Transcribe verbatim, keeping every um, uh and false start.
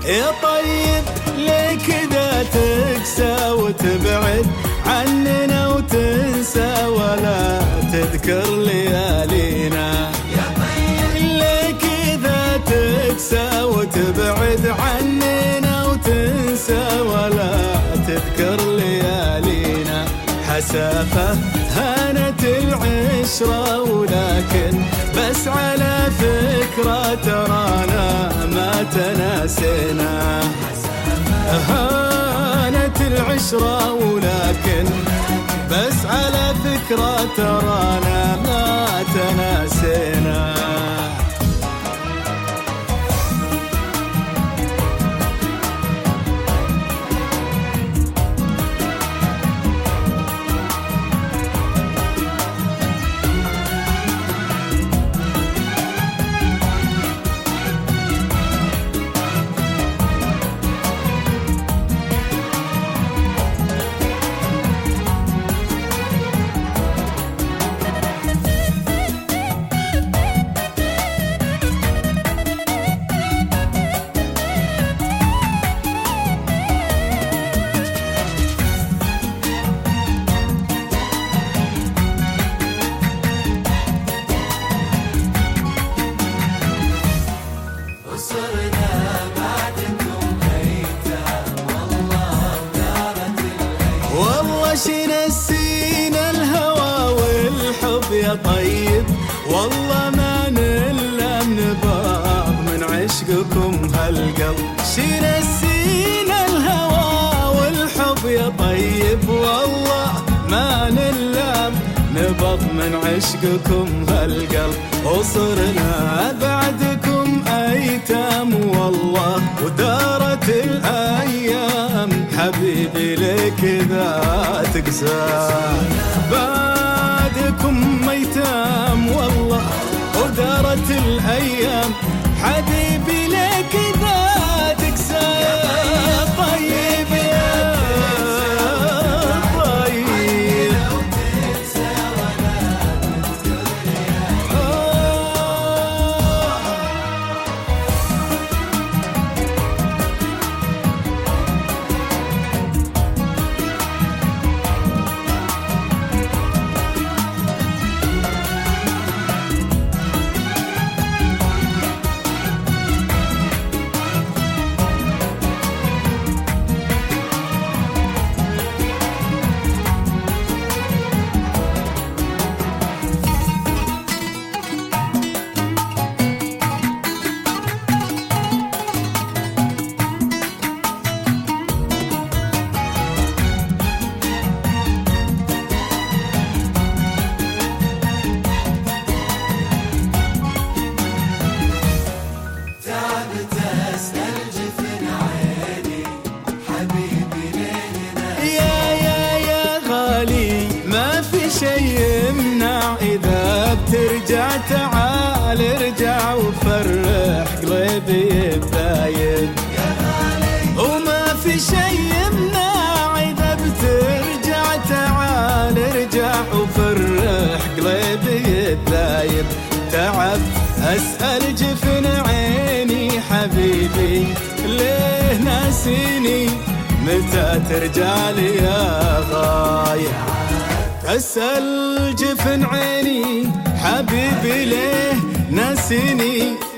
يا طيب ليه كذا تقسى وتبعد عننا وتنسى ولا تذكر ليالينا؟ يا طيب ليه كذا تقسى وتبعد عننا وتنسى ولا تذكر ليالينا؟ حسافة هانت العشرة ولكن بس على فكرة ترانا ما تناسينا. هانت العشرة ولكن بس على فكرة ترانا ما تناسينا. والله شنسينا الهوى والحب يا طيب، والله ما نلام نباض من عشقكم هالقلب. شنسينا الهوى والحب يا طيب، والله ما نلام نبض من عشقكم هالقلب. وصرنا بعدكم أيتام والله ودارت الأيام، حبيبي ليك ذا تقسى. بعدكم أيتام والله ودارت الأيام، حبيبي ليك ذا تقسى. طيب يا شي يمنع إذا بترجع تعال ارجع وفرح قلبي الدايم. وما في شي يمنع إذا بترجع تعال ارجع وفرح قلبي الدايم. تعب أسأل جفن عيني حبيبي ليه ناسيني، متى ترجع لي يا غاية؟ أسأل جفن عيني حبيبي ليه ناسيني،